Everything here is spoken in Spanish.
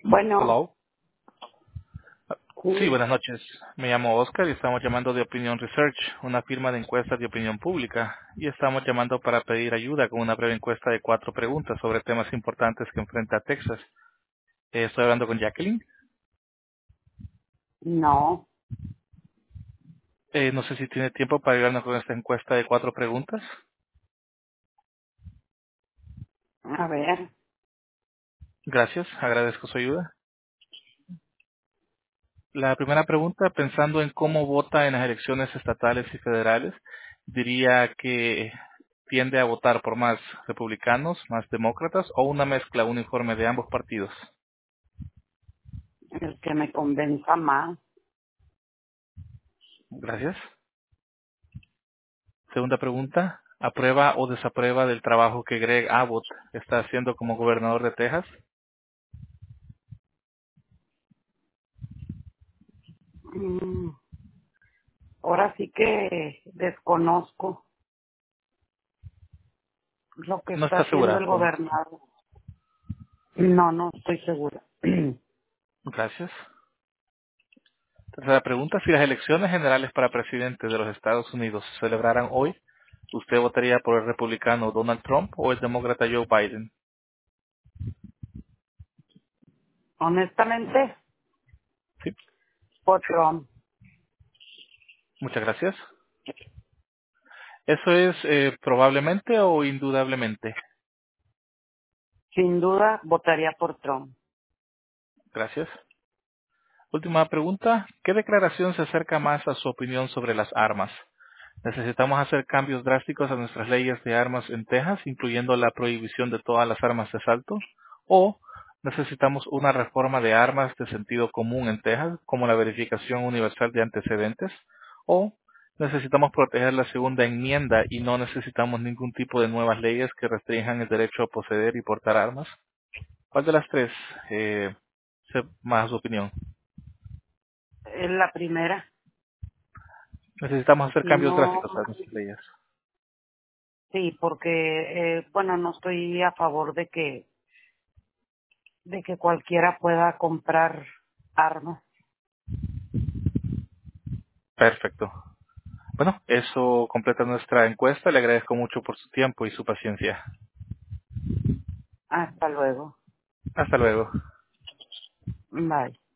Bueno, Hello. Sí, sí, buenas noches. Me llamo Oscar y estamos llamando de Opinion Research, una firma de encuestas de opinión pública, y estamos llamando para pedir ayuda con una breve encuesta de 4 preguntas sobre temas importantes que enfrenta Texas. Estoy hablando con Jacqueline. no, No sé si tiene tiempo para ayudarnos con esta encuesta de 4 preguntas. a ver, Gracias, agradezco su ayuda. La primera pregunta, pensando en cómo vota en las elecciones estatales y federales, diría que tiende a votar por más republicanos, más demócratas o una mezcla uniforme de ambos partidos. el que me convenza más, Gracias. Segunda pregunta, ¿aprueba o desaprueba del trabajo que Greg Abbott está haciendo como gobernador de Texas? mm, ahora sí que desconozco lo que No está está haciendo segura. el gobernador. No, no estoy segura. Gracias. Tercera pregunta, si las elecciones generales para presidente de los Estados Unidos se celebraran hoy, ¿usted votaría por el republicano Donald Trump o el demócrata Joe Biden? Honestamente, Sí, por Trump, muchas gracias. ¿Eso es probablemente o indudablemente? sin duda votaría por Trump. Gracias. Última pregunta, ¿qué declaración se acerca más a su opinión sobre las armas? ¿Necesitamos hacer cambios drásticos a nuestras leyes de armas en Texas, incluyendo la prohibición de todas las armas de asalto? ¿O necesitamos una reforma de armas de sentido común en Texas, como la verificación universal de antecedentes? ¿O necesitamos proteger la segunda enmienda y no necesitamos ningún tipo de nuevas leyes que restrinjan el derecho a poseer y portar armas? ¿Cuál de las tres más su opinión? Es la primera. Necesitamos hacer Si cambios no, drásticos a nuestras leyes. sí, porque, bueno, no estoy a favor de que cualquiera pueda comprar armas. Perfecto. Bueno, eso completa nuestra encuesta. Le agradezco mucho por su tiempo y su paciencia. Hasta luego. Hasta luego. Bye.